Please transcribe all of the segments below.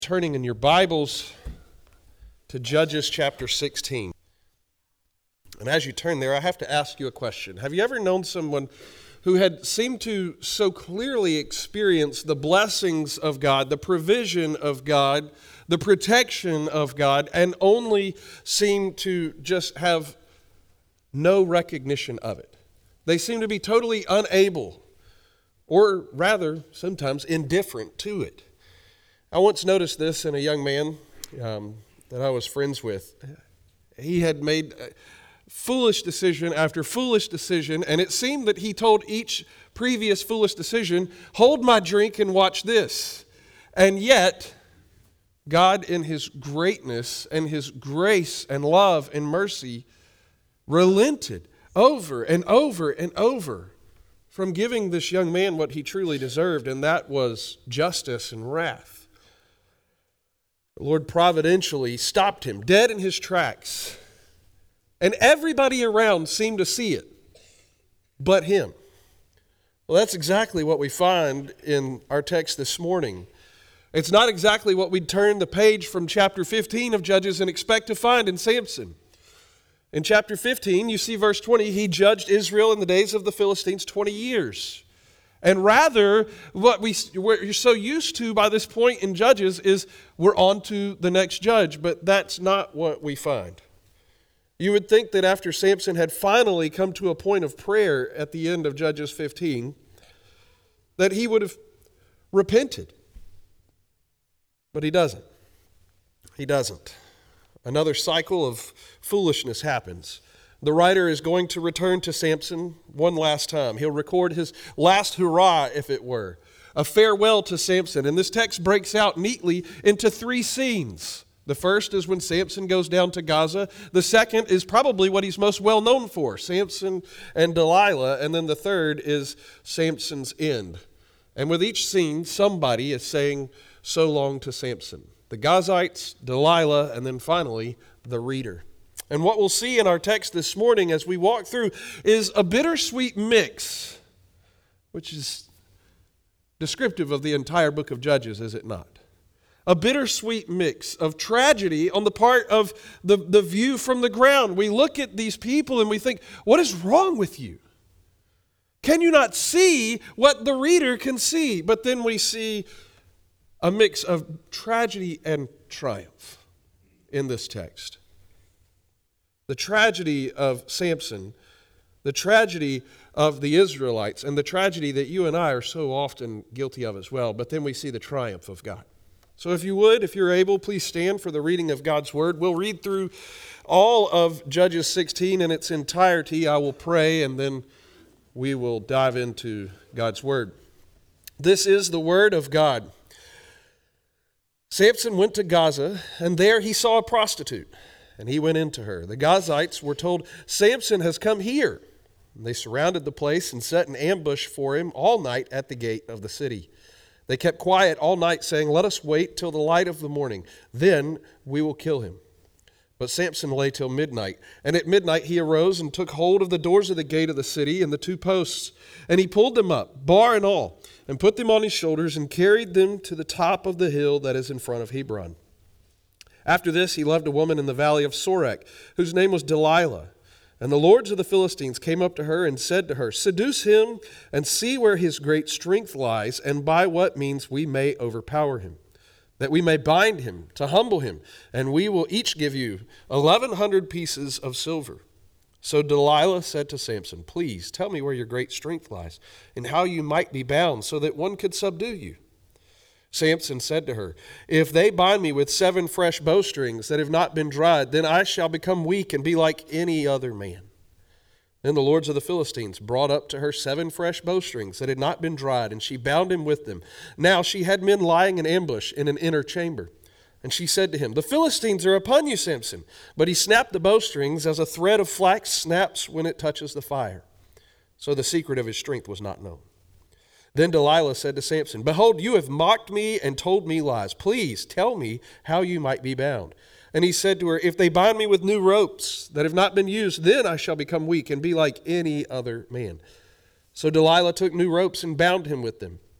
Turning in your Bibles to Judges chapter 16. And as you turn there, I have to ask you a question. Have you ever known someone who had seemed to so clearly experience the blessings of God, the provision of God, the protection of God, and only seemed to just have no recognition of it? They seem to be totally unable, or rather, sometimes indifferent to it. I once noticed this in a young man that I was friends with. He had made foolish decision after foolish decision, and it seemed that he told each previous foolish decision, "Hold my drink and watch this." And yet, God in His greatness and His grace and love and mercy relented over and over and over from giving this young man what he truly deserved, and that was justice and wrath. The Lord providentially stopped him dead in his tracks. And everybody around seemed to see it, but him. Well, that's exactly what we find in our text this morning. It's not exactly what we'd turn the page from chapter 15 of Judges and expect to find in Samson. In chapter 15, you see verse 20, he judged Israel in the days of the Philistines 20 years. And rather, what we're so used to by this point in Judges is we're on to the next judge, but that's not what we find. You would think that after Samson had finally come to a point of prayer at the end of Judges 15, that he would have repented. But he doesn't. He doesn't. Another cycle of foolishness happens. The writer is going to return to Samson one last time. He'll record his last hurrah, if it were, a farewell to Samson. And this text breaks out neatly into three scenes. The first is when Samson goes down to Gaza. The second is probably what he's most well known for, Samson and Delilah. And then the third is Samson's end. And with each scene, somebody is saying so long to Samson. The Gazites, Delilah, and then finally the reader. And what we'll see in our text this morning as we walk through is a bittersweet mix, which is descriptive of the entire book of Judges, is it not? A bittersweet mix of tragedy on the part of the view from the ground. We look at these people and we think, what is wrong with you? Can you not see what the reader can see? But then we see a mix of tragedy and triumph in this text. The tragedy of Samson, the tragedy of the Israelites, and the tragedy that you and I are so often guilty of as well. But then we see the triumph of God. So if you would, if you're able, please stand for the reading of God's Word. We'll read through all of Judges 16 in its entirety. I will pray, and then we will dive into God's Word. This is the Word of God. Samson went to Gaza, and there he saw a prostitute, and he went into her. The Gazites were told, "Samson has come here." And they surrounded the place and set an ambush for him all night at the gate of the city. They kept quiet all night, saying, "Let us wait till the light of the morning. Then we will kill him." But Samson lay till midnight. And at midnight he arose and took hold of the doors of the gate of the city and the two posts. And he pulled them up, bar and all, and put them on his shoulders and carried them to the top of the hill that is in front of Hebron. After this, he loved a woman in the valley of Sorek, whose name was Delilah. And the lords of the Philistines came up to her and said to her, "Seduce him and see where his great strength lies, and by what means we may overpower him, that we may bind him, to humble him, and we will each give you 1,100 pieces of silver." So Delilah said to Samson, "Please tell me where your great strength lies, and how you might be bound, so that one could subdue you." Samson said to her, "If they bind me with 7 fresh bowstrings that have not been dried, then I shall become weak and be like any other man." Then the lords of the Philistines brought up to her 7 fresh bowstrings that had not been dried, and she bound him with them. Now she had men lying in ambush in an inner chamber. And she said to him, "The Philistines are upon you, Samson." But he snapped the bowstrings as a thread of flax snaps when it touches the fire. So the secret of his strength was not known. Then Delilah said to Samson, "Behold, you have mocked me and told me lies. Please tell me how you might be bound." And he said to her, "If they bind me with new ropes that have not been used, then I shall become weak and be like any other man." So Delilah took new ropes and bound him with them.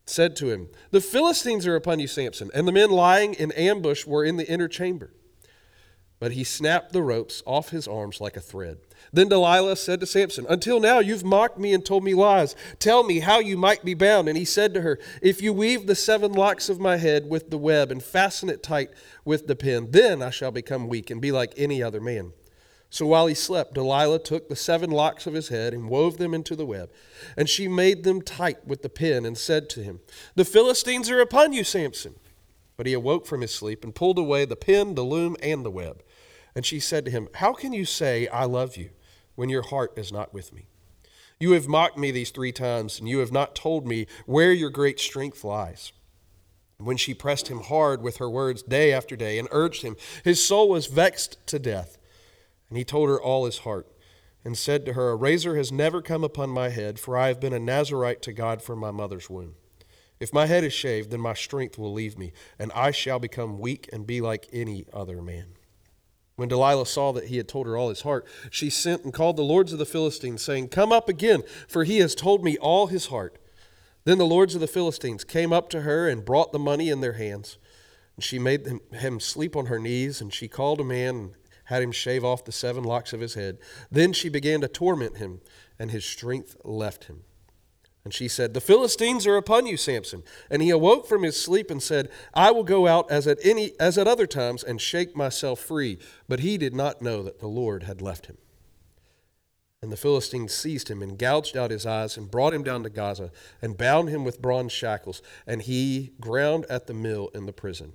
said to him, "The Philistines are upon you, Samson." And the men lying in ambush were in the inner chamber. But he snapped the ropes off his arms like a thread. Then Delilah said to Samson, "Until now you've mocked me and told me lies. Tell me how you might be bound." And he said to her, "If you weave the 7 locks of my head with the web and fasten it tight with the pin, then I shall become weak and be like any other man." So while he slept, Delilah took the 7 locks of his head and wove them into the web. And she made them tight with the pin and said to him, "The Philistines are upon you, Samson." But he awoke from his sleep and pulled away the pin, the loom, and the web. And she said to him, "How can you say, 'I love you,' when your heart is not with me? You have mocked me these 3 times, and you have not told me where your great strength lies." When she pressed him hard with her words day after day and urged him, his soul was vexed to death. And he told her all his heart and said to her, "A razor has never come upon my head, for I have been a Nazirite to God from my mother's womb. If my head is shaved, then my strength will leave me, and I shall become weak and be like any other man." When Delilah saw that he had told her all his heart, she sent and called the lords of the Philistines, saying, "Come up again, for he has told me all his heart." Then the lords of the Philistines came up to her and brought the money in their hands. And she made him sleep on her knees, and she called a man and had him shave off the 7 locks of his head. Then she began to torment him, and his strength left him. And she said, "The Philistines are upon you, Samson." And he awoke from his sleep and said, "I will go out as at other times and shake myself free." But he did not know that the Lord had left him. And the Philistines seized him and gouged out his eyes and brought him down to Gaza and bound him with bronze shackles. And he ground at the mill in the prison.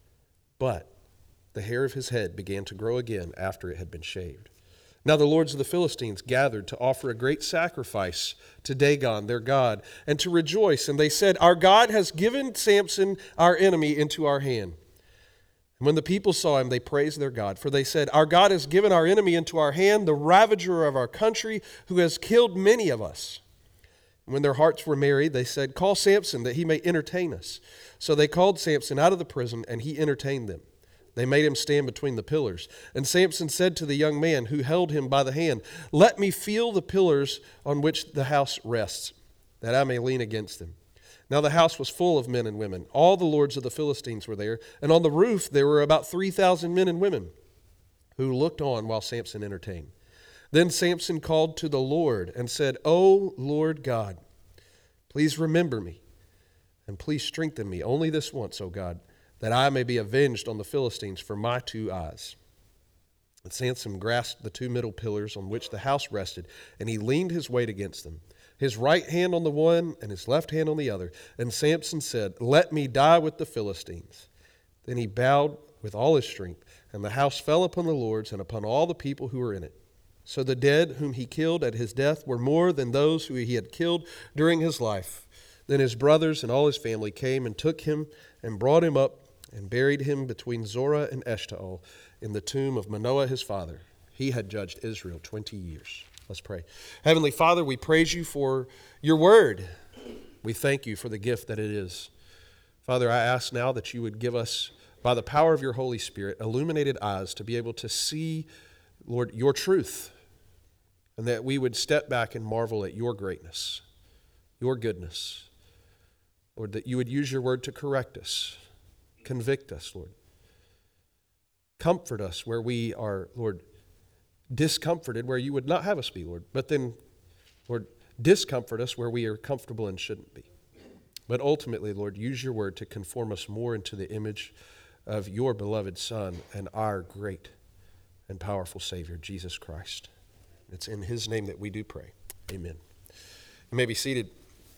But the hair of his head began to grow again after it had been shaved. Now the lords of the Philistines gathered to offer a great sacrifice to Dagon, their god, and to rejoice. And they said, "Our God has given Samson, our enemy, into our hand." And when the people saw him, they praised their God. For they said, "Our God has given our enemy into our hand, the ravager of our country, who has killed many of us." And when their hearts were merry, they said, "Call Samson, that he may entertain us." So they called Samson out of the prison, and he entertained them. They made him stand between the pillars. And Samson said to the young man who held him by the hand, "Let me feel the pillars on which the house rests, that I may lean against them." Now the house was full of men and women. All the lords of the Philistines were there, and on the roof there were about 3,000 men and women who looked on while Samson entertained. Then Samson called to the Lord and said, "O Lord God, please remember me, and please strengthen me only this once, O God, that I may be avenged on the Philistines for my 2 eyes." And Samson grasped the 2 middle pillars on which the house rested, and he leaned his weight against them, his right hand on the one and his left hand on the other. And Samson said, "Let me die with the Philistines." Then he bowed with all his strength, and the house fell upon the lords and upon all the people who were in it. So the dead whom he killed at his death were more than those who he had killed during his life. Then his brothers and all his family came and took him and brought him up and buried him between Zorah and Eshtaol in the tomb of Manoah his father. He had judged Israel 20 years. Let's pray. Heavenly Father, we praise you for your word. We thank you for the gift that it is. Father, I ask now that you would give us, by the power of your Holy Spirit, illuminated eyes to be able to see, Lord, your truth, and that we would step back and marvel at your greatness, your goodness. Lord, that you would use your word to correct us, convict us, Lord. Comfort us where we are, Lord, discomforted, where you would not have us be, Lord. But then, Lord, discomfort us where we are comfortable and shouldn't be. But ultimately, Lord, use your word to conform us more into the image of your beloved Son and our great and powerful Savior, Jesus Christ. It's in his name that we do pray. Amen. You may be seated.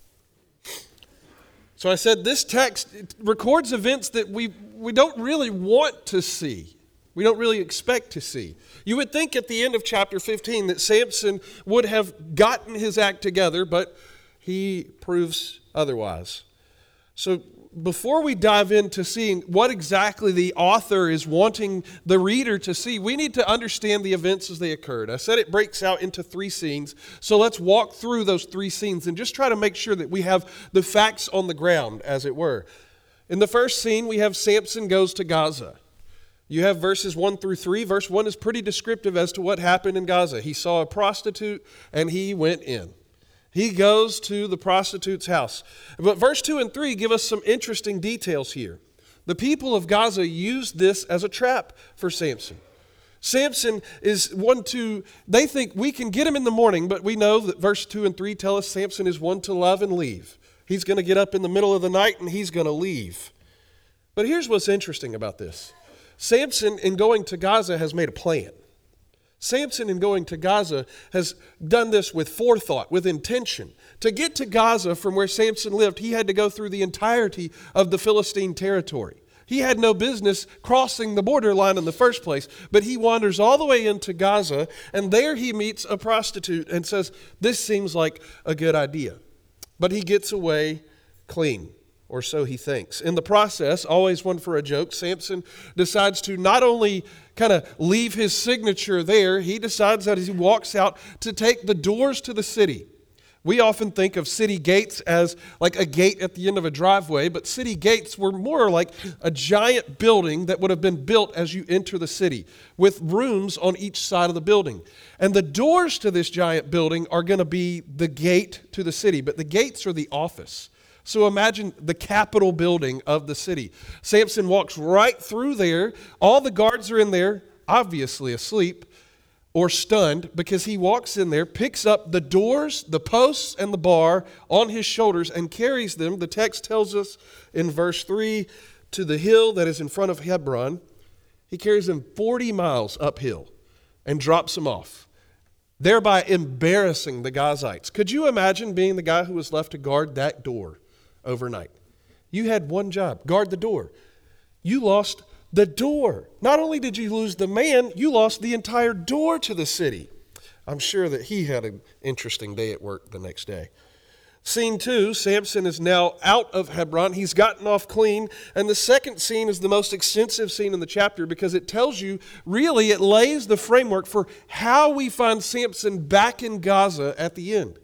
So I said this text records events that we don't really want to see. We don't really expect to see. You would think at the end of chapter 15 that Samson would have gotten his act together, but he proves otherwise. So before we dive into seeing what exactly the author is wanting the reader to see, we need to understand the events as they occurred. I said it breaks out into 3 scenes, so let's walk through those 3 scenes and just try to make sure that we have the facts on the ground, as it were. In the first scene, we have Samson goes to Gaza. You have verses 1 through 3. Verse 1 is pretty descriptive as to what happened in Gaza. He saw a prostitute and he went in. He goes to the prostitute's house. But verse 2 and 3 give us some interesting details here. The people of Gaza used this as a trap for Samson. Samson is they think we can get him in the morning, but we know that verse 2 and 3 tell us Samson is one to love and leave. He's going to get up in the middle of the night and he's going to leave. But here's what's interesting about this. Samson, in going to Gaza, has made a plan. Samson, in going to Gaza, has done this with forethought, with intention. To get to Gaza from where Samson lived, he had to go through the entirety of the Philistine territory. He had no business crossing the borderline in the first place, but he wanders all the way into Gaza, and there he meets a prostitute and says, this seems like a good idea. But he gets away clean, or so he thinks. In the process, always one for a joke, Samson decides to not only kind of leave his signature there, he decides that as he walks out to take the doors to the city. We often think of city gates as like a gate at the end of a driveway, but city gates were more like a giant building that would have been built as you enter the city, with rooms on each side of the building. And the doors to this giant building are going to be the gate to the city, but the gates are the office. So imagine the Capitol building of the city. Samson walks right through there. All the guards are in there, obviously asleep or stunned, because he walks in there, picks up the doors, the posts, and the bar on his shoulders and carries them, the text tells us in verse 3, to the hill that is in front of Hebron. He carries them 40 miles uphill and drops them off, thereby embarrassing the Gazites. Could you imagine being the guy who was left to guard that door overnight? You had one job, guard the door. You lost the door. Not only did you lose the man, you lost the entire door to the city. I'm sure that he had an interesting day at work the next day. Scene 2, Samson is now out of Hebron. He's gotten off clean. And the second scene is the most extensive scene in the chapter because it tells you, really, it lays the framework for how we find Samson back in Gaza at the end.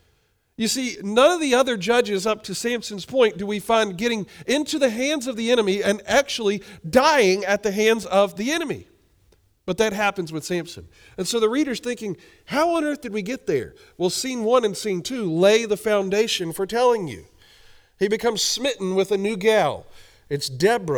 You see, none of the other judges up to Samson's point do we find getting into the hands of the enemy and actually dying at the hands of the enemy. But that happens with Samson. And so the reader's thinking, how on earth did we get there? Well, scene 1 and scene 2 lay the foundation for telling you. He becomes smitten with a new gal. It's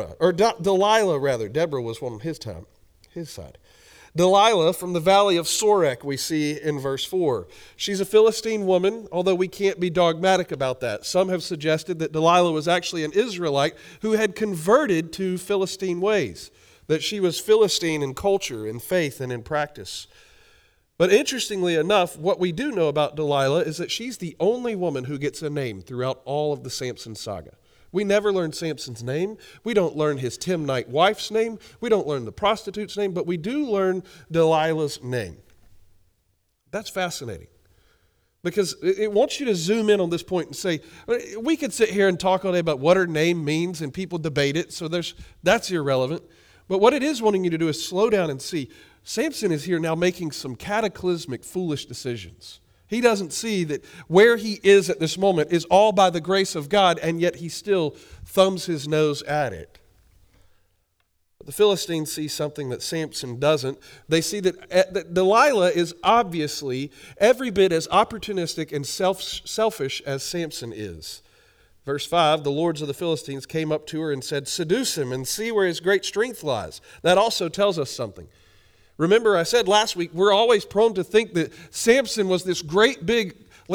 Delilah rather. Deborah was one on his side. Delilah from the valley of Sorek, we see in verse 4. She's a Philistine woman, although we can't be dogmatic about that. Some have suggested that Delilah was actually an Israelite who had converted to Philistine ways, that she was Philistine in culture, in faith, and in practice. But interestingly enough, what we do know about Delilah is that she's the only woman who gets a name throughout all of the Samson saga. We never learn Samson's name. We don't learn his Timnite wife's name. We don't learn the prostitute's name, but we do learn Delilah's name. That's fascinating because it wants you to zoom in on this point and say, we could sit here and talk all day about what her name means and people debate it, so that's irrelevant. But what it is wanting you to do is slow down and see, Samson is here now making some cataclysmic, foolish decisions. He doesn't see that where he is at this moment is all by the grace of God, and yet he still thumbs his nose at it. But the Philistines see something that Samson doesn't. They see that Delilah is obviously every bit as opportunistic and selfish as Samson is. Verse 5, the lords of the Philistines came up to her and said, "Seduce him and see where his great strength lies." That also tells us something. Remember, I said last week, we're always prone to think that Samson was this great big,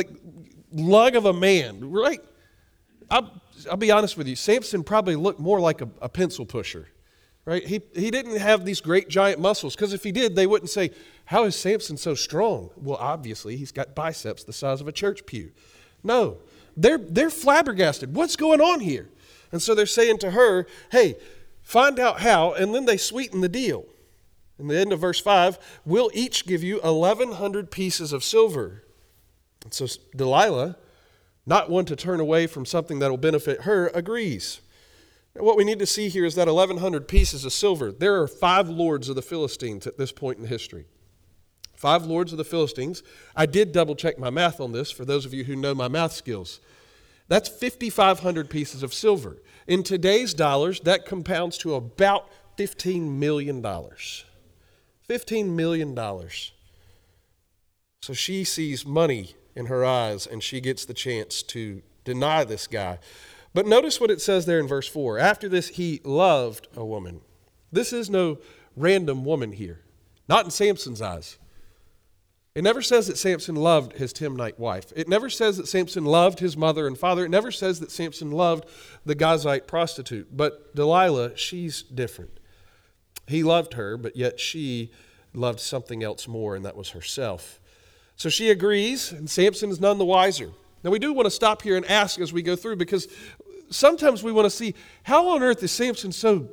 lug of a man, right? I'll be honest with you. Samson probably looked more like a pencil pusher, right? He didn't have these great giant muscles, because if he did, they wouldn't say, "How is Samson so strong?" Well, obviously, he's got biceps the size of a church pew. No, they're flabbergasted. What's going on here? And so they're saying to her, "Hey, find out how," and then they sweeten the deal. In the end of verse 5, "We'll each give you 1,100 pieces of silver." And so Delilah, not one to turn away from something that will benefit her, agrees. Now, what we need to see here is that 1,100 pieces of silver. There are 5 lords of the Philistines at this point in history. 5 lords of the Philistines. I did double check my math on this for those of you who know my math skills. That's 5,500 pieces of silver. In today's dollars, that compounds to about $15 million. $15 million. So she sees money in her eyes, and she gets the chance to deny this guy. But notice what it says there in verse 4. After this, he loved a woman. This is no random woman here, not in Samson's eyes. It never says that Samson loved his Timnite wife. It never says that Samson loved his mother and father. It never says that Samson loved the Gazite prostitute. But Delilah, she's different. He loved her, but yet she loved something else more, and that was herself. So she agrees, and Samson is none the wiser. Now, we do want to stop here and ask as we go through, because sometimes we want to see, how on earth is Samson so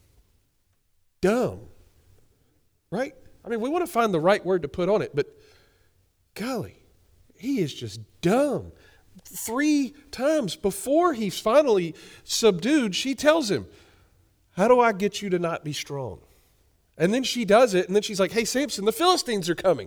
dumb? Right? I mean, we want to find the right word to put on it, but golly, he is just dumb. 3 times before he's finally subdued, she tells him, how do I get you to not be strong? And then she does it, and then she's like, hey, Samson, the Philistines are coming.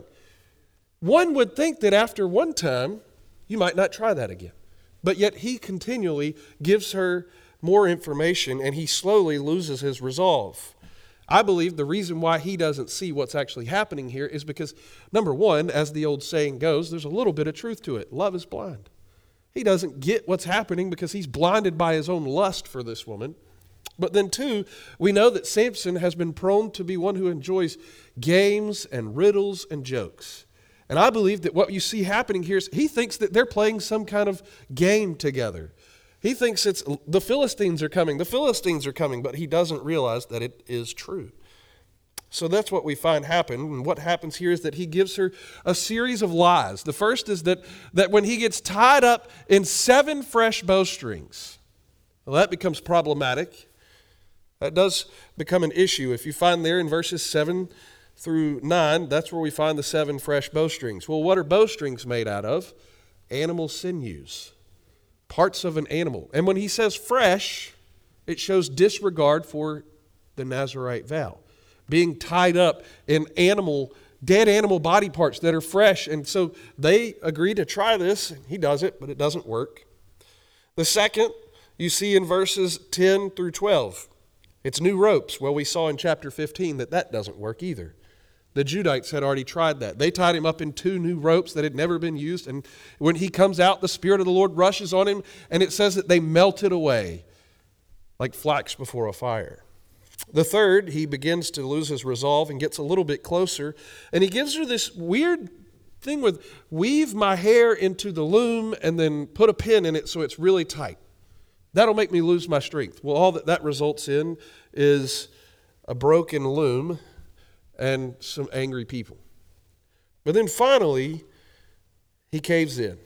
One would think that after one time, you might not try that again. But yet he continually gives her more information, and he slowly loses his resolve. I believe the reason why he doesn't see what's actually happening here is because, number one, as the old saying goes, there's a little bit of truth to it. Love is blind. He doesn't get what's happening because he's blinded by his own lust for this woman. But then two, we know that Samson has been prone to be one who enjoys games and riddles and jokes. And I believe that what you see happening here is he thinks that they're playing some kind of game together. He thinks it's the Philistines are coming, but he doesn't realize that it is true. So that's what we find happen. And what happens here is that he gives her a series of lies. The first is that when he gets tied up in 7 fresh bowstrings, well, that becomes problematic. That does become an issue. If you find there in verses 7 through 9, that's where we find the 7 fresh bowstrings. Well, what are bowstrings made out of? Animal sinews, parts of an animal. And when he says fresh, it shows disregard for the Nazirite vow, being tied up in dead animal body parts that are fresh. And so they agree to try this. He does it, but it doesn't work. The second, you see in verses 10 through 12. It's new ropes. Well, we saw in chapter 15 that doesn't work either. The Judites had already tried that. They tied him up in 2 new ropes that had never been used. And when he comes out, the Spirit of the Lord rushes on him. And it says that they melted away like flax before a fire. The third, he begins to lose his resolve and gets a little bit closer. And he gives her this weird thing with weave my hair into the loom and then put a pin in it so it's really tight. That'll make me lose my strength. Well, all that results in is a broken loom and some angry people. But then finally, he caves in.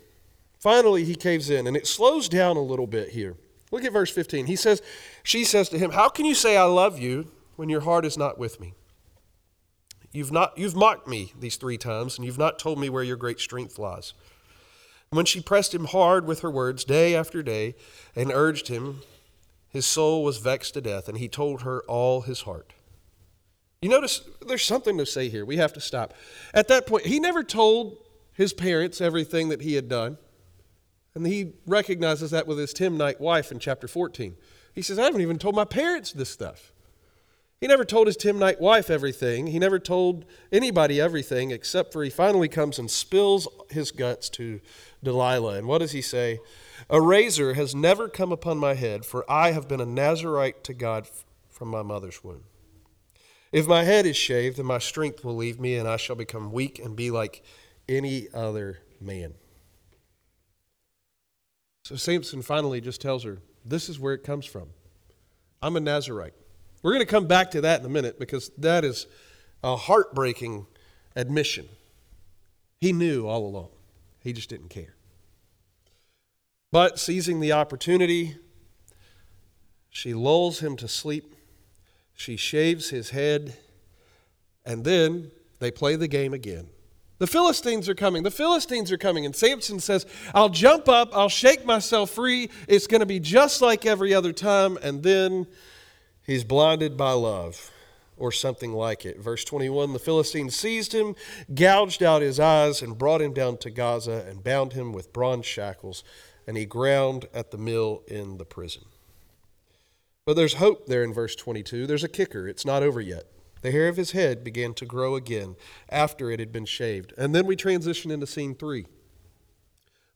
And it slows down a little bit here. Look at verse 15. She says to him, how can you say I love you when your heart is not with me? You've mocked me these 3 times, and you've not told me where your great strength lies. When she pressed him hard with her words day after day and urged him, his soul was vexed to death, and he told her all his heart. You notice there's something to say here. We have to stop. At that point, he never told his parents everything that he had done. And he recognizes that with his Timnite wife in chapter 14. He says, I haven't even told my parents this stuff. He never told his Timnite wife everything. He never told anybody everything except for he finally comes and spills his guts to Delilah. And what does he say? A razor has never come upon my head, for I have been a Nazirite to God from my mother's womb. If my head is shaved, then my strength will leave me, and I shall become weak and be like any other man. So Samson finally just tells her, this is where it comes from. I'm a Nazirite. We're going to come back to that in a minute because that is a heartbreaking admission. He knew all along. He just didn't care. But seizing the opportunity, she lulls him to sleep. She shaves his head, and then they play the game again. The Philistines are coming. And Samson says, I'll jump up. I'll shake myself free. It's going to be just like every other time. And then he's blinded by love, or something like it. Verse 21, the Philistines seized him, gouged out his eyes, and brought him down to Gaza and bound him with bronze shackles. And he ground at the mill in the prison. But there's hope there in verse 22. There's a kicker. It's not over yet. The hair of his head began to grow again after it had been shaved. And then we transition into scene 3.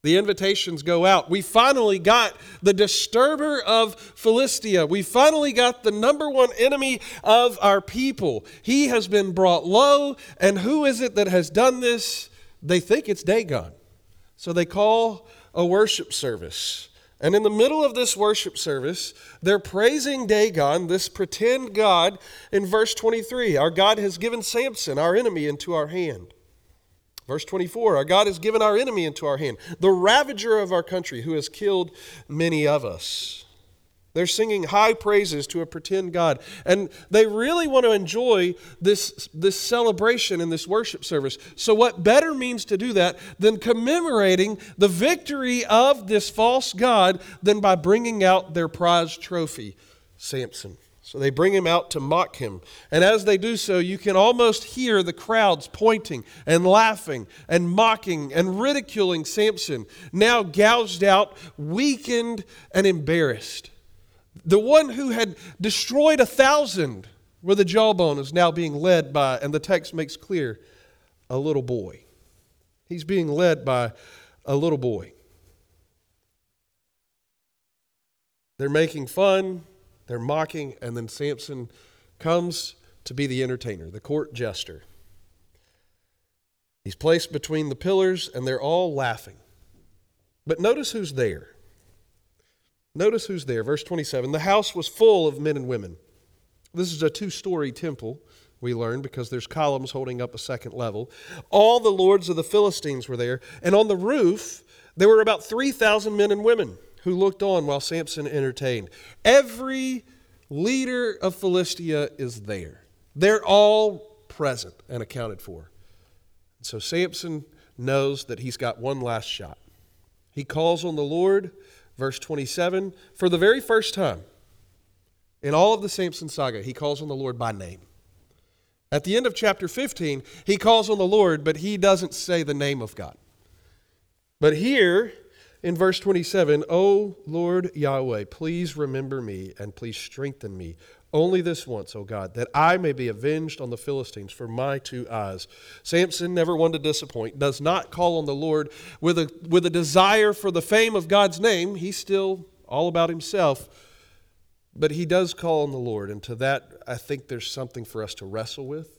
The invitations go out. We finally got the disturber of Philistia. We finally got the number one enemy of our people. He has been brought low. And who is it that has done this? They think it's Dagon. So they call a worship service. And in the middle of this worship service, they're praising Dagon, this pretend god, in verse 23. Our God has given Samson, our enemy, into our hand. Verse 24, our God has given our enemy into our hand, the ravager of our country, who has killed many of us. They're singing high praises to a pretend God. And they really want to enjoy this celebration in this worship service. So what better means to do that than commemorating the victory of this false God than by bringing out their prized trophy, Samson. So they bring him out to mock him. And as they do so, you can almost hear the crowds pointing and laughing and mocking and ridiculing Samson, now gouged out, weakened, and embarrassed. The one who had destroyed 1,000 with a jawbone is now being led by, and the text makes clear, a little boy. He's being led by a little boy. They're making fun. They're mocking, and then Samson comes to be the entertainer, the court jester. He's placed between the pillars, and they're all laughing. But notice who's there. Notice who's there. Verse 27, the house was full of men and women. This is a 2-story temple, we learn, because there's columns holding up a second level. All the lords of the Philistines were there, and on the roof there were about 3,000 men and women who looked on while Samson entertained. Every leader of Philistia is there. They're all present and accounted for. So Samson knows that he's got one last shot. He calls on the Lord, verse 27, for the very first time in all of the Samson saga, he calls on the Lord by name. At the end of chapter 15, he calls on the Lord, but he doesn't say the name of God. But here, in verse 27, O Lord Yahweh, please remember me and please strengthen me only this once, O God, that I may be avenged on the Philistines for my 2 eyes. Samson, never one to disappoint, does not call on the Lord with a desire for the fame of God's name. He's still all about himself. But he does call on the Lord, and to that, I think there's something for us to wrestle with.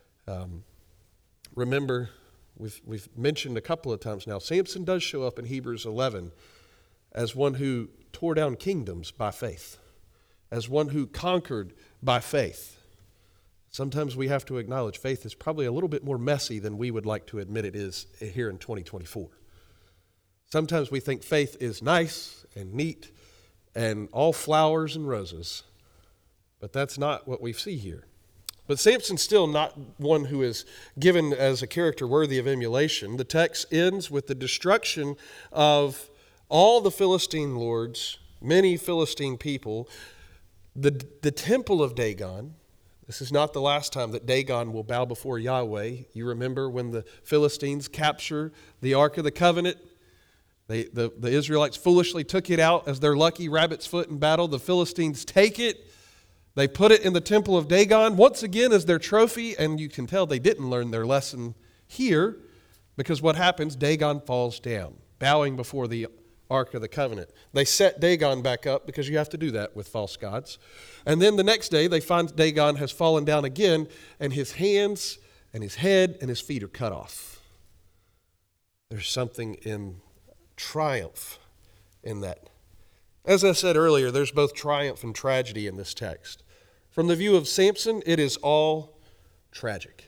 Remember, We've mentioned a couple of times now, Samson does show up in Hebrews 11 as one who tore down kingdoms by faith, as one who conquered by faith. Sometimes we have to acknowledge faith is probably a little bit more messy than we would like to admit it is here in 2024. Sometimes we think faith is nice and neat and all flowers and roses, but that's not what we see here. But Samson's still not one who is given as a character worthy of emulation. The text ends with the destruction of all the Philistine lords, many Philistine people, the temple of Dagon. This is not the last time that Dagon will bow before Yahweh. You remember when the Philistines capture the Ark of the Covenant? The Israelites foolishly took it out as their lucky rabbit's foot in battle. The Philistines take it. They put it in the temple of Dagon once again as their trophy, and you can tell they didn't learn their lesson here, because what happens? Dagon falls down, bowing before the Ark of the Covenant. They set Dagon back up because you have to do that with false gods. And then the next day they find Dagon has fallen down again, and his hands and his head and his feet are cut off. There's something in triumph in that. As I said earlier, there's both triumph and tragedy in this text. From the view of Samson, it is all tragic.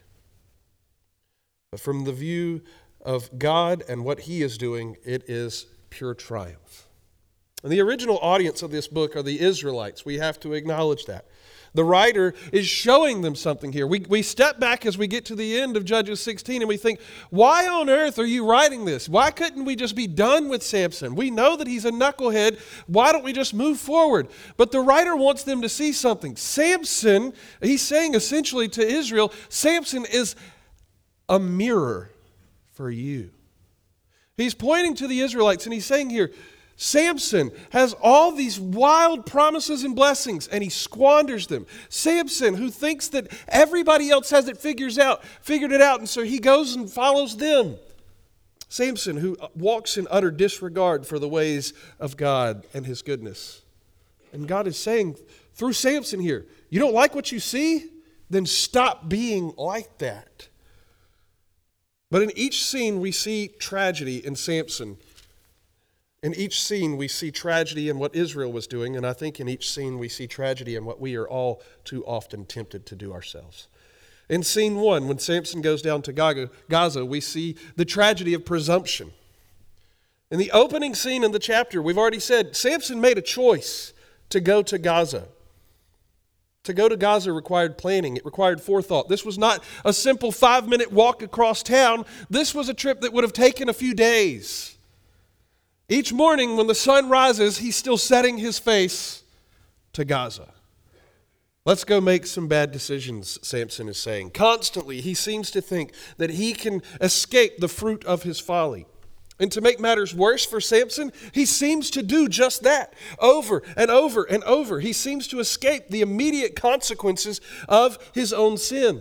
But from the view of God and what he is doing, it is pure triumph. And the original audience of this book are the Israelites. We have to acknowledge that. The writer is showing them something here. We step back as we get to the end of Judges 16 and we think, why on earth are you writing this? Why couldn't we just be done with Samson? We know that he's a knucklehead. Why don't we just move forward? But the writer wants them to see something. Samson, he's saying essentially to Israel, Samson is a mirror for you. He's pointing to the Israelites and he's saying here, Samson has all these wild promises and blessings, and he squanders them. Samson, who thinks that everybody else has it figured it out, and so he goes and follows them. Samson, who walks in utter disregard for the ways of God and his goodness. And God is saying through Samson here, you don't like what you see? Then stop being like that. But in each scene we see tragedy in Samson. In each scene we see tragedy in what Israel was doing, and I think in each scene we see tragedy in what we are all too often tempted to do ourselves. In scene 1, when Samson goes down to Gaza, we see the tragedy of presumption. In the opening scene in the chapter, we've already said, Samson made a choice to go to Gaza. To go to Gaza required planning. It required forethought. This was not a simple 5-minute walk across town. This was a trip that would have taken a few days. Each morning when the sun rises, he's still setting his face to Gaza. Let's go make some bad decisions, Samson is saying. Constantly, he seems to think that he can escape the fruit of his folly. And to make matters worse for Samson, he seems to do just that over and over and over. He seems to escape the immediate consequences of his own sin.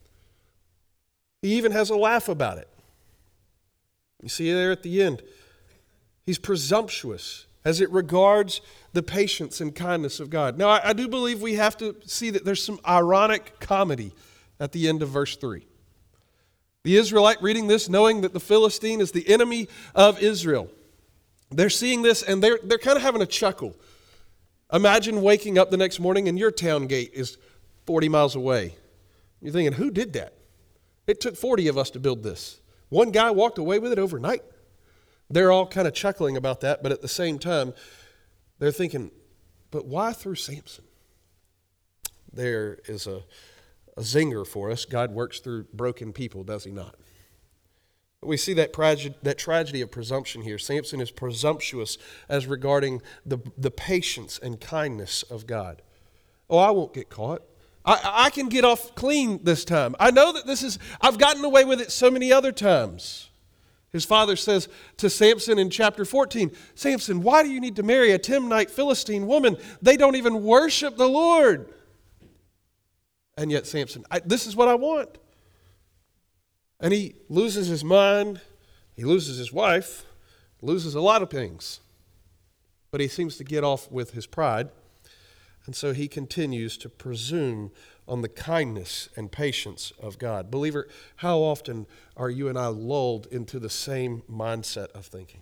He even has a laugh about it. You see there at the end, he's presumptuous as it regards the patience and kindness of God. Now, I do believe we have to see that there's some ironic comedy at the end of verse 3. The Israelite reading this, knowing that the Philistine is the enemy of Israel, they're seeing this and they're kind of having a chuckle. Imagine waking up the next morning and your town gate is 40 miles away. You're thinking, who did that? It took 40 of us to build this. One guy walked away with it overnight. They're all kind of chuckling about that, but at the same time, they're thinking, but why through Samson? There is a zinger for us. God works through broken people, does he not? We see that tragedy of presumption here. Samson is presumptuous as regarding the patience and kindness of God. Oh, I won't get caught. I can get off clean this time. I know that I've gotten away with it so many other times. His father says to Samson in chapter 14, Samson, why do you need to marry a Timnite Philistine woman? They don't even worship the Lord. And yet Samson, this is what I want. And he loses his mind, he loses his wife, loses a lot of things. But he seems to get off with his pride. And so he continues to presume on the kindness and patience of God. Believer, how often are you and I lulled into the same mindset of thinking?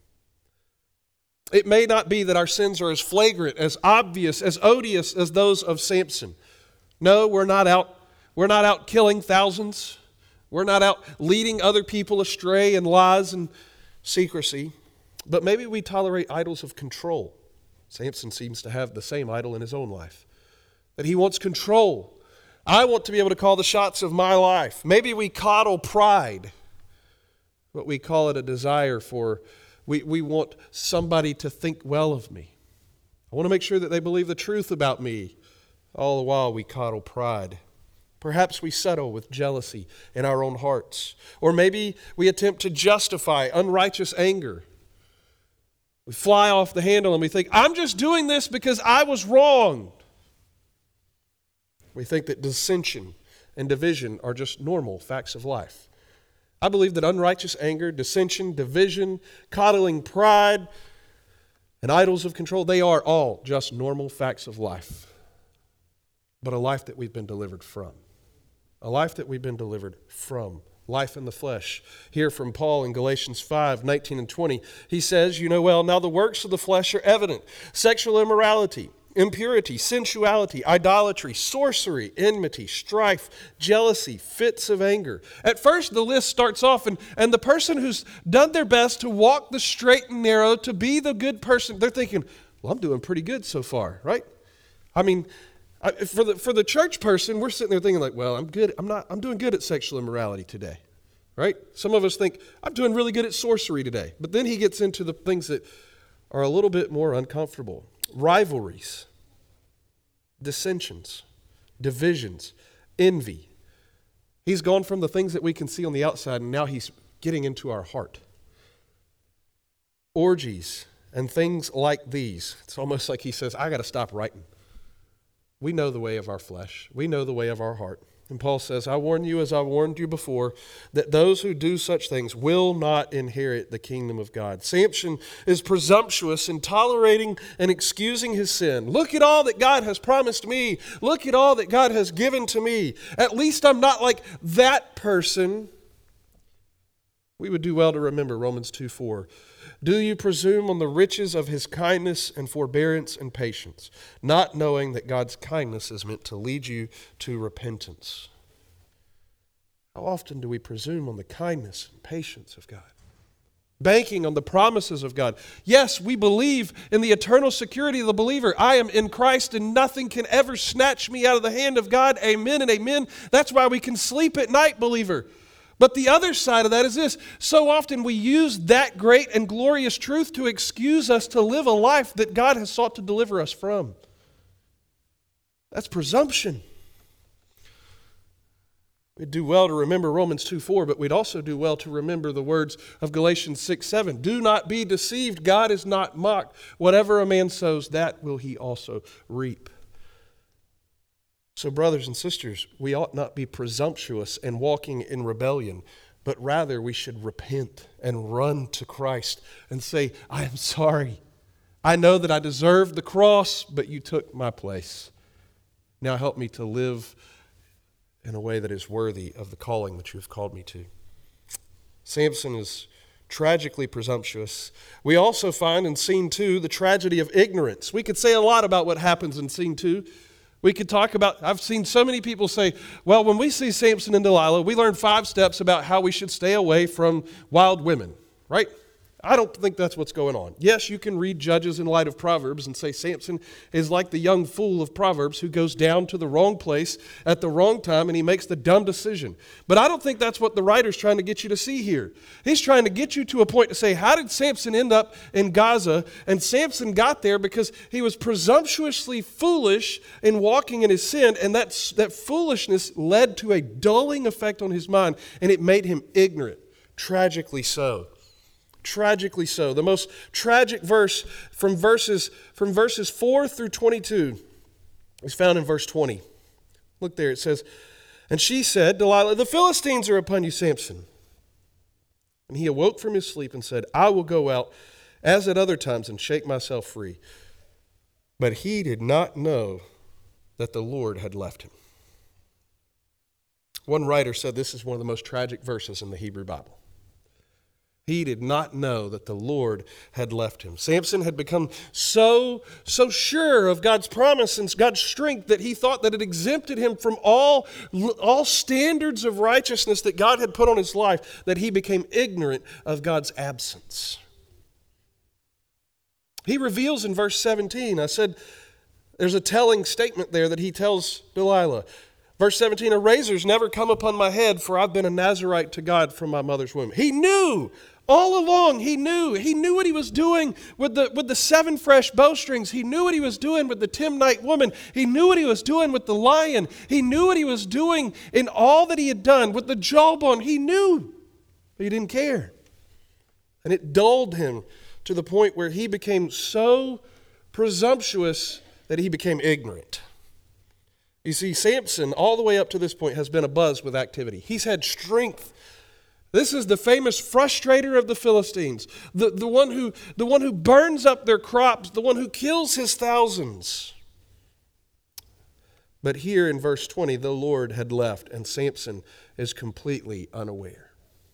It may not be that our sins are as flagrant, as obvious, as odious as those of Samson. No, we're not out killing thousands. We're not out leading other people astray in lies and secrecy. But maybe we tolerate idols of control. Samson seems to have the same idol in his own life, that he wants control. I want to be able to call the shots of my life. Maybe we coddle pride, but we call it a desire for, we want somebody to think well of me. I want to make sure that they believe the truth about me. All the while we coddle pride. Perhaps we settle with jealousy in our own hearts. Or maybe we attempt to justify unrighteous anger. We fly off the handle and we think, I'm just doing this because I was wronged. We think that dissension and division are just normal facts of life. I believe that unrighteous anger, dissension, division, coddling pride, and idols of control, they are all just normal facts of life. But a life that we've been delivered from. A life that we've been delivered from. Life in the flesh. Here from Paul in Galatians 5, 19 and 20, he says, you know well, now the works of the flesh are evident. Sexual immorality, impurity, sensuality, idolatry, sorcery, enmity, strife, jealousy, fits of anger. At first the list starts off and the person who's done their best to walk the straight and narrow, to be the good person, they're thinking, well, I'm doing pretty good so far, right? I mean, for the church person, we're sitting there thinking like, well, I'm doing good at sexual immorality today, right? Some of us think, I'm doing really good at sorcery today. But then he gets into the things that are a little bit more uncomfortable. Rivalries, dissensions, divisions, envy. He's gone from the things that we can see on the outside, and now he's getting into our heart. Orgies and things like these. It's almost like he says, I got to stop writing. We know the way of our flesh. We know the way of our heart. And Paul says, I warn you, as I warned you before, that those who do such things will not inherit the kingdom of God. Samson is presumptuous in tolerating and excusing his sin. Look at all that God has promised me. Look at all that God has given to me. At least I'm not like that person. We would do well to remember Romans 2:4. Do you presume on the riches of his kindness and forbearance and patience, not knowing that God's kindness is meant to lead you to repentance? How often do we presume on the kindness and patience of God? Banking on the promises of God. Yes, we believe in the eternal security of the believer. I am in Christ and nothing can ever snatch me out of the hand of God. Amen and amen. That's why we can sleep at night, believer. But the other side of that is this. So often we use that great and glorious truth to excuse us to live a life that God has sought to deliver us from. That's presumption. We'd do well to remember Romans 2:4, but we'd also do well to remember the words of Galatians 6:7. Do not be deceived. God is not mocked. Whatever a man sows, that will he also reap. So, brothers and sisters, we ought not be presumptuous and walking in rebellion, but rather we should repent and run to Christ and say, I am sorry. I know that I deserved the cross, but you took my place. Now help me to live in a way that is worthy of the calling that you have called me to. Samson is tragically presumptuous. We also find in scene 2 the tragedy of ignorance. We could say a lot about what happens in scene 2. We could talk about, I've seen so many people say, well, when we see Samson and Delilah, we learn 5 steps about how we should stay away from wild women, right? I don't think that's what's going on. Yes, you can read Judges in light of Proverbs and say Samson is like the young fool of Proverbs who goes down to the wrong place at the wrong time and he makes the dumb decision. But I don't think that's what the writer's trying to get you to see here. He's trying to get you to a point to say, how did Samson end up in Gaza? And Samson got there because he was presumptuously foolish in walking in his sin, and that foolishness led to a dulling effect on his mind, and it made him ignorant, tragically so. Tragically so. The most tragic verse from verses 4 through 22 is found in verse 20. Look there, it says, and she said, Delilah, the Philistines are upon you, Samson. And he awoke from his sleep and said, I will go out as at other times and shake myself free. But he did not know that the Lord had left him. One writer said this is one of the most tragic verses in the Hebrew Bible. He did not know that the Lord had left him. Samson had become so sure of God's promise and God's strength that he thought that it exempted him from all standards of righteousness that God had put on his life, that he became ignorant of God's absence. He reveals in verse 17, I said there's a telling statement there that he tells Delilah. Verse 17, a razor's never come upon my head, for I've been a Nazirite to God from my mother's womb. He knew. All along, he knew what he was doing with the 7 fresh bowstrings. He knew what he was doing with the Timnite woman. He knew what he was doing with the lion. He knew what he was doing in all that he had done with the jawbone. He knew, but he didn't care. And it dulled him to the point where he became so presumptuous that he became ignorant. You see, Samson, all the way up to this point, has been abuzz with activity. He's had strength. This is the famous frustrator of the Philistines, the one who burns up their crops, the one who kills his thousands. But here in verse 20, the Lord had left, and Samson is completely unaware.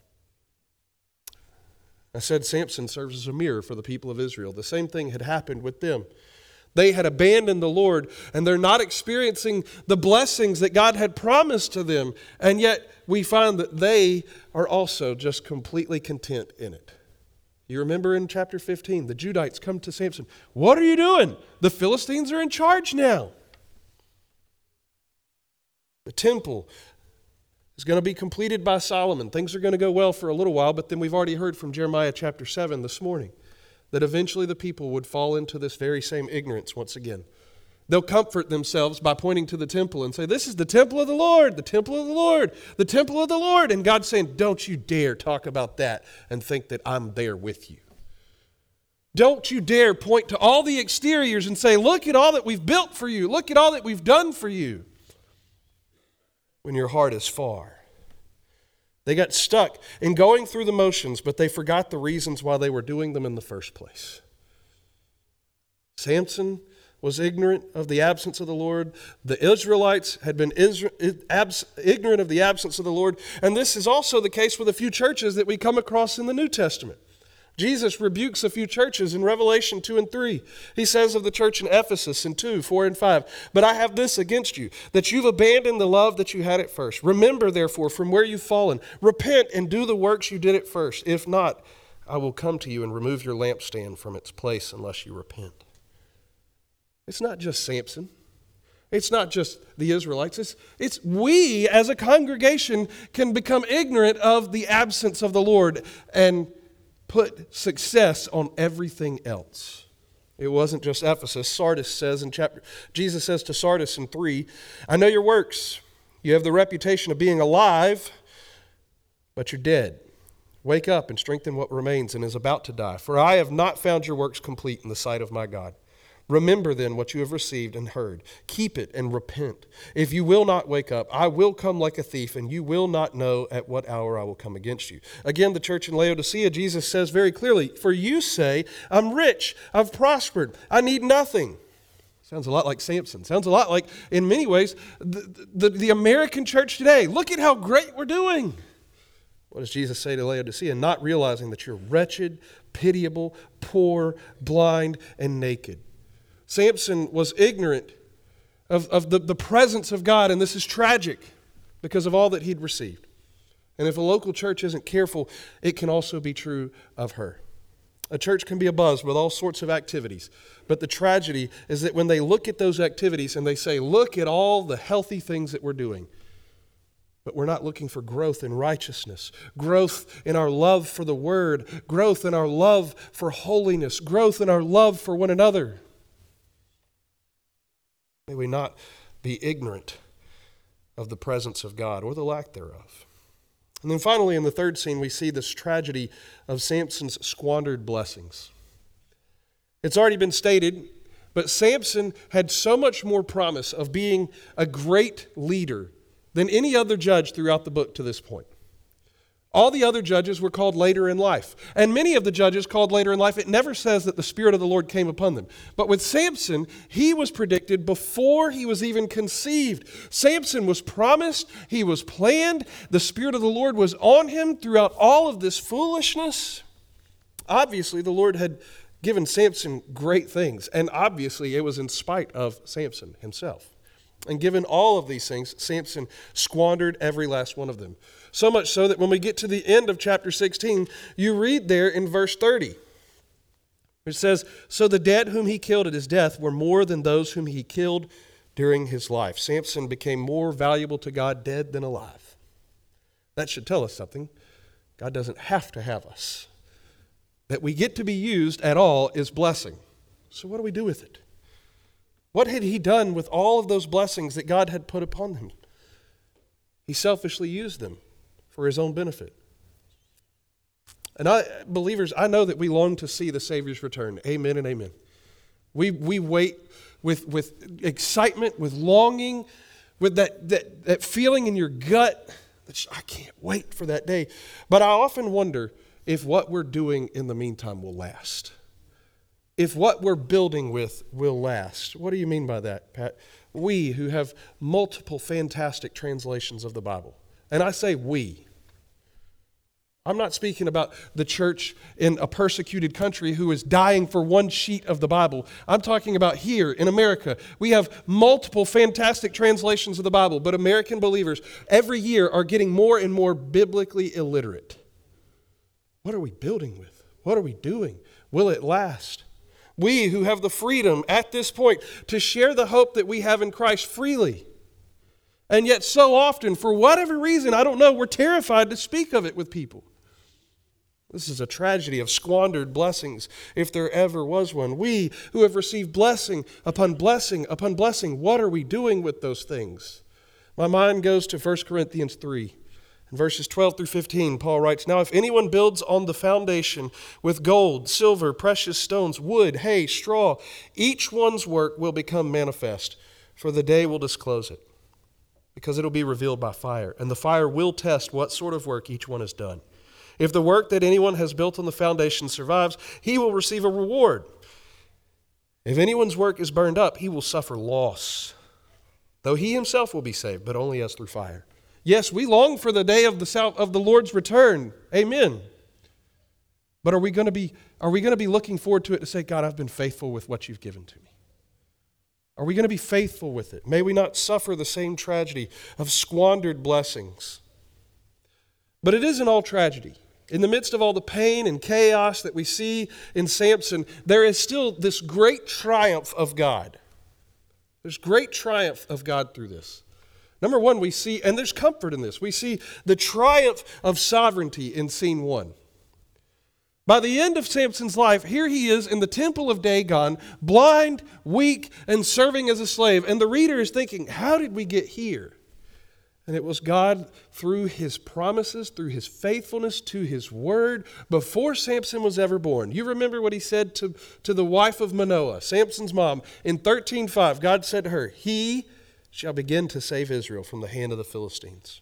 I said Samson serves as a mirror for the people of Israel. The same thing had happened with them. They had abandoned the Lord, and they're not experiencing the blessings that God had promised to them. And yet we find that they are also just completely content in it. You remember in chapter 15, the Judites come to Samson. What are you doing? The Philistines are in charge now. The temple is going to be completed by Solomon. Things are going to go well for a little while, but then we've already heard from Jeremiah chapter 7 this morning that eventually the people would fall into this very same ignorance once again. They'll comfort themselves by pointing to the temple and say, this is the temple of the Lord, the temple of the Lord, the temple of the Lord. And God's saying, don't you dare talk about that and think that I'm there with you. Don't you dare point to all the exteriors and say, look at all that we've built for you. Look at all that we've done for you. when your heart is far. They got stuck in going through the motions, but they forgot the reasons why they were doing them in the first place. Samson was ignorant of the absence of the Lord. The Israelites had been ignorant of the absence of the Lord. And this is also the case with a few churches that we come across in the New Testament. Jesus rebukes a few churches in Revelation 2 and 3. He says of the church in Ephesus in 2, 4 and 5, "But I have this against you, that you've abandoned the love that you had at first. Remember, therefore, from where you've fallen. Repent and do the works you did at first. If not, I will come to you and remove your lampstand from its place unless you repent." It's not just Samson. It's not just the Israelites. It's we as a congregation can become ignorant of the absence of the Lord and put success on everything else. It wasn't just Ephesus. Sardis says Jesus says to Sardis in 3, "I know your works. You have the reputation of being alive, but you're dead. Wake up and strengthen what remains and is about to die. For I have not found your works complete in the sight of my God. Remember then what you have received and heard. Keep it and repent. If you will not wake up, I will come like a thief, and you will not know at what hour I will come against you." Again, the church in Laodicea, Jesus says very clearly, "For you say, I'm rich, I've prospered, I need nothing." Sounds a lot like Samson. Sounds a lot like, in many ways, the American church today. Look at how great we're doing. What does Jesus say to Laodicea? Not realizing that you're wretched, pitiable, poor, blind, and naked. Samson was ignorant of the presence of God, and this is tragic because of all that he'd received. And if a local church isn't careful, it can also be true of her. A church can be abuzz with all sorts of activities, but the tragedy is that when they look at those activities and they say, "Look at all the healthy things that we're doing," but we're not looking for growth in righteousness, growth in our love for the Word, growth in our love for holiness, growth in our love for one another. May we not be ignorant of the presence of God or the lack thereof. And then finally, in the third scene, we see this tragedy of Samson's squandered blessings. It's already been stated, but Samson had so much more promise of being a great leader than any other judge throughout the book to this point. All the other judges were called later in life. And many of the judges called later in life, it never says that the Spirit of the Lord came upon them. But with Samson, he was predicted before he was even conceived. Samson was promised, he was planned, the Spirit of the Lord was on him throughout all of this foolishness. Obviously, the Lord had given Samson great things, and obviously it was in spite of Samson himself. And given all of these things, Samson squandered every last one of them. So much so that when we get to the end of chapter 16, you read there in verse 30. It says, "So the dead whom he killed at his death were more than those whom he killed during his life." Samson became more valuable to God dead than alive. That should tell us something. God doesn't have to have us. That we get to be used at all is blessing. So what do we do with it? What had he done with all of those blessings that God had put upon him? He selfishly used them for his own benefit. And believers, I know that we long to see the Savior's return. Amen and amen. We wait with excitement, with longing, with that feeling in your gut that I can't wait for that day. But I often wonder if what we're doing in the meantime will last. If what we're building with will last. What do you mean by that, Pat? We who have multiple fantastic translations of the Bible. And I say we. I'm not speaking about the church in a persecuted country who is dying for one sheet of the Bible. I'm talking about here in America. We have multiple fantastic translations of the Bible, but American believers every year are getting more and more biblically illiterate. What are we building with? What are we doing? Will it last? We who have the freedom at this point to share the hope that we have in Christ freely. And yet so often, for whatever reason, I don't know, we're terrified to speak of it with people. This is a tragedy of squandered blessings, if there ever was one. We who have received blessing upon blessing upon blessing, what are we doing with those things? My mind goes to 1 Corinthians 3. In verses 12 through 15, Paul writes, "Now if anyone builds on the foundation with gold, silver, precious stones, wood, hay, straw, each one's work will become manifest, for the day will disclose it. because it'll be revealed by fire, and the fire will test what sort of work each one has done. If the work that anyone has built on the foundation survives, he will receive a reward. If anyone's work is burned up, he will suffer loss, though he himself will be saved, but only as through fire. Yes, we long for the day of the Lord's return. Amen. But are we going to be looking forward to it to say, God, I've been faithful with what you've given to me? Are we going to be faithful with it? May we not suffer the same tragedy of squandered blessings. But it isn't all tragedy. In the midst of all the pain and chaos that we see in Samson, there is still this great triumph of God. There's great triumph of God through this. Number one, we see, and there's comfort in this, we see the triumph of sovereignty in scene 1. By the end of Samson's life, here he is in the temple of Dagon, blind, weak, and serving as a slave. And the reader is thinking, how did we get here? And it was God, through his promises, through his faithfulness to his word, before Samson was ever born. You remember what he said to the wife of Manoah, Samson's mom. In 13:5, God said to her, he shall begin to save Israel from the hand of the Philistines.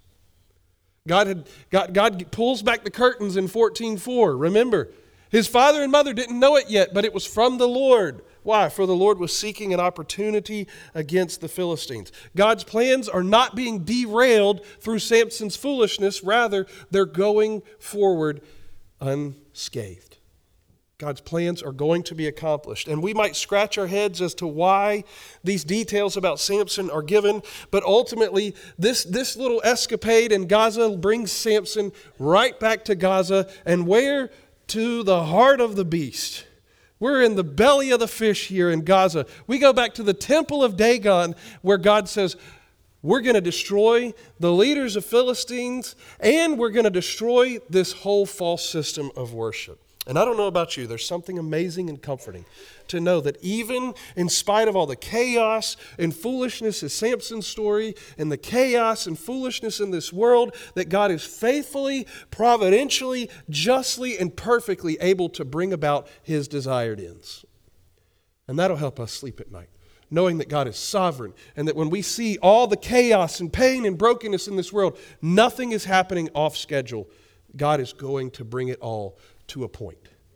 God pulls back the curtains in 14:4. Remember, his father and mother didn't know it yet, but it was from the Lord. Why? For the Lord was seeking an opportunity against the Philistines. God's plans are not being derailed through Samson's foolishness. Rather, they're going forward unscathed. God's plans are going to be accomplished. And we might scratch our heads as to why these details about Samson are given, but ultimately this little escapade in Gaza brings Samson right back to Gaza, and where? To the heart of the beast. We're in the belly of the fish here in Gaza. We go back to the temple of Dagon, where God says, we're going to destroy the leaders of Philistines, and we're going to destroy this whole false system of worship. And I don't know about you, there's something amazing and comforting to know that even in spite of all the chaos and foolishness in Samson's story, and the chaos and foolishness in this world, that God is faithfully, providentially, justly, and perfectly able to bring about his desired ends. And that'll help us sleep at night, knowing that God is sovereign, and that when we see all the chaos and pain and brokenness in this world, nothing is happening off schedule. God is going to bring it all to a point.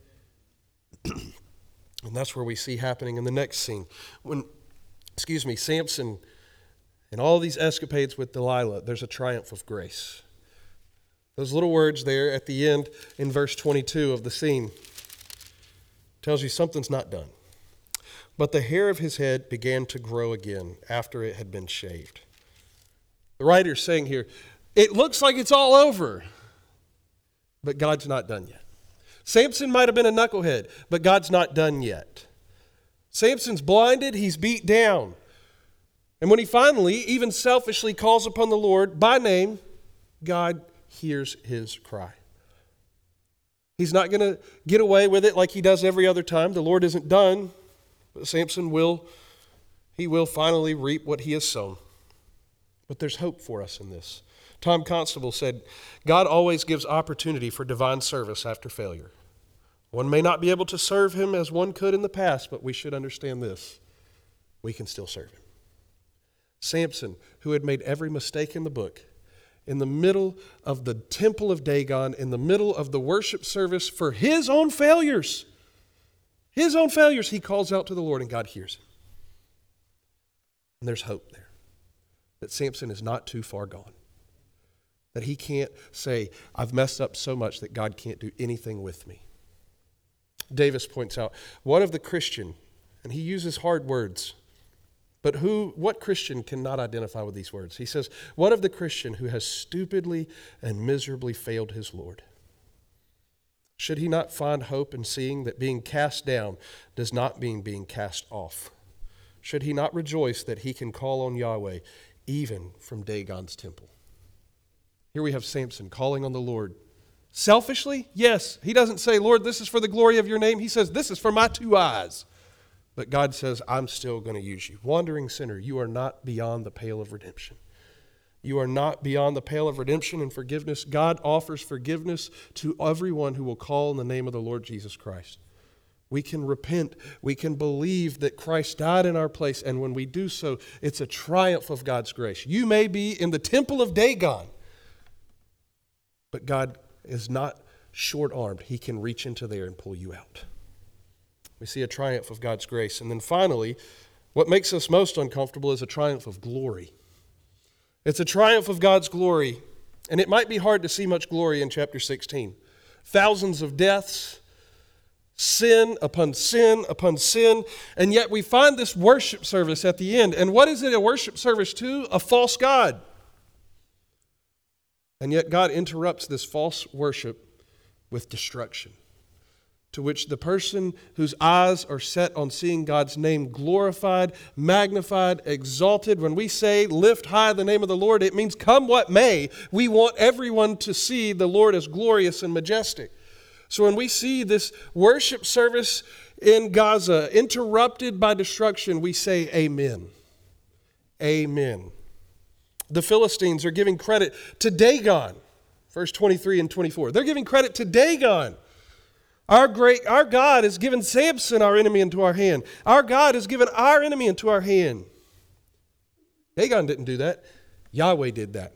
And that's where we see happening in the next scene. When, Samson and all these escapades with Delilah, there's a triumph of grace. Those little words there at the end in verse 22 of the scene tells you something's not done. But the hair of his head began to grow again after it had been shaved. The writer's saying here, it looks like it's all over, but God's not done yet. Samson might have been a knucklehead, but God's not done yet. Samson's blinded, he's beat down. And when he finally, even selfishly, calls upon the Lord by name, God hears his cry. He's not going to get away with it like he does every other time. The Lord isn't done, but Samson will finally reap what he has sown. But there's hope for us in this. Tom Constable said, God always gives opportunity for divine service after failure. One may not be able to serve him as one could in the past, but we should understand this. We can still serve him. Samson, who had made every mistake in the book, in the middle of the temple of Dagon, in the middle of the worship service for his own failures, he calls out to the Lord and God hears him. And there's hope there, that Samson is not too far gone. That he can't say, I've messed up so much that God can't do anything with me. Davis points out, what of the Christian, and he uses hard words, but what Christian cannot identify with these words? He says, what of the Christian who has stupidly and miserably failed his Lord? Should he not find hope in seeing that being cast down does not mean being cast off? Should he not rejoice that he can call on Yahweh even from Dagon's temple? Here we have Samson calling on the Lord. Selfishly? Yes. He doesn't say, Lord, this is for the glory of your name. He says, this is for my 2 eyes. But God says, I'm still going to use you. Wandering sinner, you are not beyond the pale of redemption. You are not beyond the pale of redemption and forgiveness. God offers forgiveness to everyone who will call on the name of the Lord Jesus Christ. We can repent. We can believe that Christ died in our place. And when we do so, it's a triumph of God's grace. You may be in the temple of Dagon, but God is not short-armed. He can reach into there and pull you out. We see a triumph of God's grace. And then finally, what makes us most uncomfortable is a triumph of glory. It's a triumph of God's glory. And it might be hard to see much glory in chapter 16. Thousands of deaths, sin upon sin upon sin, and yet we find this worship service at the end. And what is it a worship service to? A false god. And yet God interrupts this false worship with destruction, to which the person whose eyes are set on seeing God's name glorified, magnified, exalted. When we say lift high the name of the Lord, it means come what may. We want everyone to see the Lord as glorious and majestic. So when we see this worship service in Gaza interrupted by destruction, we say amen. Amen. The Philistines are giving credit to Dagon, verse 23 and 24. They're giving credit to Dagon. Our God has given Samson, our enemy, into our hand. Our God has given our enemy into our hand. Dagon didn't do that. Yahweh did that.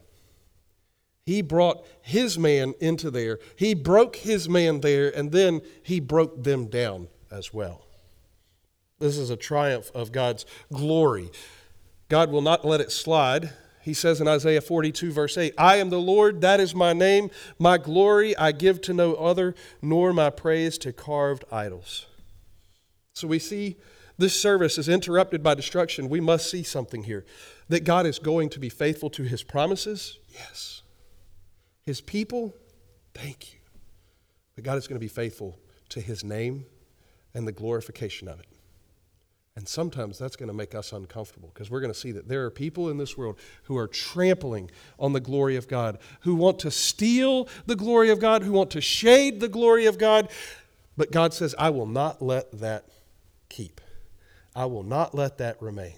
He brought his man into there. He broke his man there, and then he broke them down as well. This is a triumph of God's glory. God will not let it slide. He says in Isaiah 42, verse 8, I am the Lord, that is my name. My glory I give to no other, nor my praise to carved idols. So we see this service is interrupted by destruction. We must see something here. That God is going to be faithful to his promises? Yes. His people? Thank you. But God is going to be faithful to his name and the glorification of it. And sometimes that's going to make us uncomfortable because we're going to see that there are people in this world who are trampling on the glory of God, who want to steal the glory of God, who want to shade the glory of God. But God says, I will not let that keep. I will not let that remain.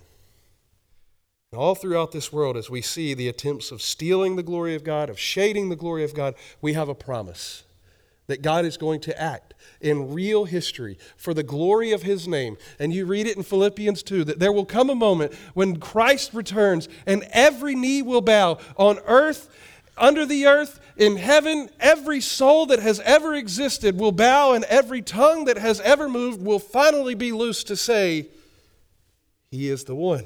And all throughout this world, as we see the attempts of stealing the glory of God, of shading the glory of God, we have a promise that God is going to act in real history for the glory of his name. And you read it in Philippians 2, that there will come a moment when Christ returns and every knee will bow on earth, under the earth, in heaven. Every soul that has ever existed will bow, and every tongue that has ever moved will finally be loosed to say, he is the one.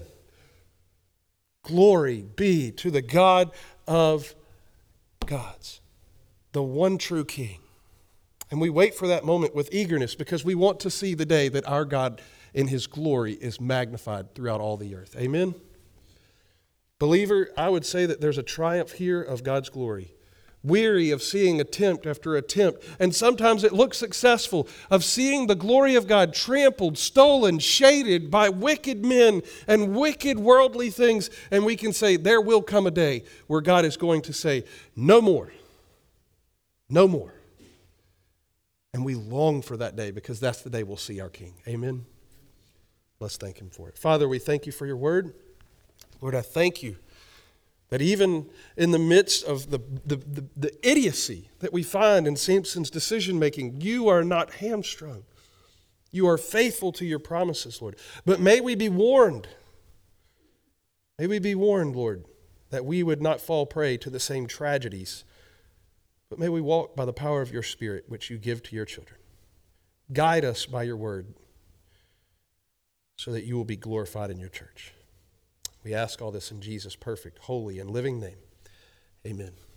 Glory be to the God of gods, the one true King. And we wait for that moment with eagerness because we want to see the day that our God in his glory is magnified throughout all the earth. Amen? Believer, I would say that there's a triumph here of God's glory. Weary of seeing attempt after attempt, and sometimes it looks successful, of seeing the glory of God trampled, stolen, shaded by wicked men and wicked worldly things. And we can say there will come a day where God is going to say, no more. No more. And we long for that day because that's the day we'll see our King. Amen? Let's thank him for it. Father, we thank you for your word. Lord, I thank you that even in the midst of the idiocy that we find in Samson's decision-making, you are not hamstrung. You are faithful to your promises, Lord. But may we be warned. May we be warned, Lord, that we would not fall prey to the same tragedies. But may we walk by the power of your Spirit, which you give to your children. Guide us by your word so that you will be glorified in your church. We ask all this in Jesus' perfect, holy, and living name. Amen.